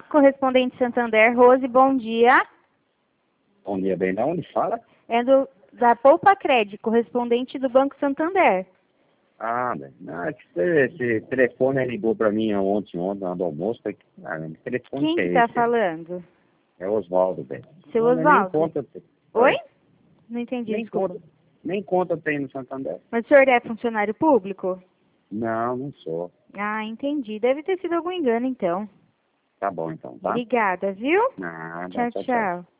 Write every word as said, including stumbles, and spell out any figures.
correspondente Santander. Rose, bom dia. Bom dia, bem. Da onde fala? É do, da Poupa Cred, correspondente do Banco Santander. Ah, bem. Não, é que esse, esse telefone ligou para mim ontem, ontem, na hora do almoço. Foi, ah, que telefone Quem que que é tá esse? falando? É Oswaldo, bem. Seu Não, mas nem Oswaldo. conta. Oi? Não entendi, Nem desculpa. conta, nem conta tem no Santander. Mas o senhor é funcionário público? Não, não sou. Ah, entendi. Deve ter sido algum engano, então. Tá bom, então, tá? Obrigada, viu? Nada, Tchau, tchau, tchau. tchau.